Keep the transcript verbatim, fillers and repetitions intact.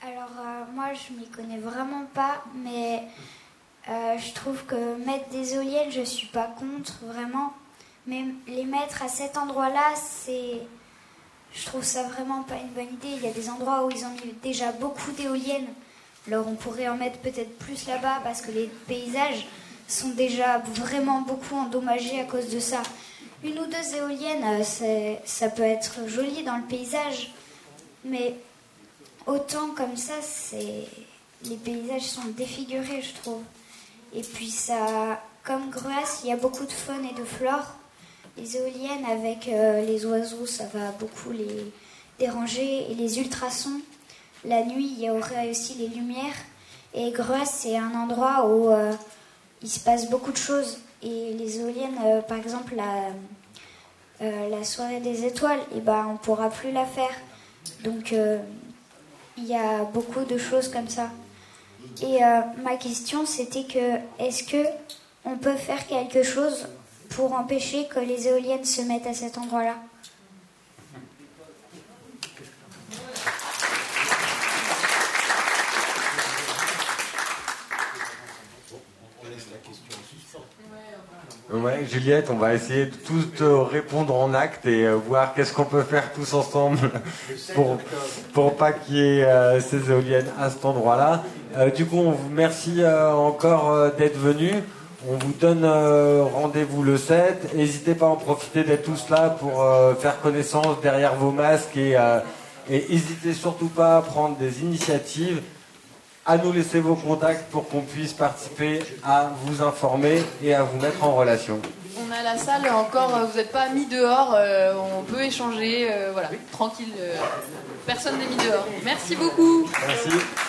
Alors euh, moi je m'y connais vraiment pas, mais euh, je trouve que mettre des éoliennes, je suis pas contre vraiment, mais les mettre à cet endroit-là, c'est, je trouve ça vraiment pas une bonne idée. Il y a des endroits où ils ont mis déjà beaucoup d'éoliennes, alors on pourrait en mettre peut-être plus là-bas parce que les paysages sont déjà vraiment beaucoup endommagés à cause de ça. Une ou deux éoliennes, c'est, ça peut être joli dans le paysage, mais autant comme ça, c'est, les paysages sont défigurés, je trouve. Et puis ça, comme Gruas, il y a beaucoup de faune et de flore. Les éoliennes avec euh, les oiseaux, ça va beaucoup les déranger. Et les ultrasons, la nuit, il y aurait aussi les lumières. Et Gruas, c'est un endroit où euh, il se passe beaucoup de choses. Et les éoliennes, euh, par exemple, la, euh, la soirée des étoiles, et ben, on ne pourra plus la faire. Donc, euh, il y a beaucoup de choses comme ça. Et euh, ma question, c'était que, est-ce que on peut faire quelque chose pour empêcher que les éoliennes se mettent à cet endroit-là ? Ouais, Juliette, on va essayer de tous te répondre en acte et euh, voir qu'est-ce qu'on peut faire tous ensemble pour, pour pas qu'il y ait euh, ces éoliennes à cet endroit-là. Euh, du coup, on vous remercie euh, encore euh, d'être venus. On vous donne euh, rendez-vous le sept. N'hésitez pas à en profiter d'être tous là pour euh, faire connaissance derrière vos masques et euh, et n'hésitez surtout pas à prendre des initiatives, à nous laisser vos contacts pour qu'on puisse participer à vous informer et à vous mettre en relation. On a la salle encore, vous n'êtes pas mis dehors, euh, on peut échanger, euh, voilà, tranquille, euh, personne n'est mis dehors. Merci beaucoup. Merci.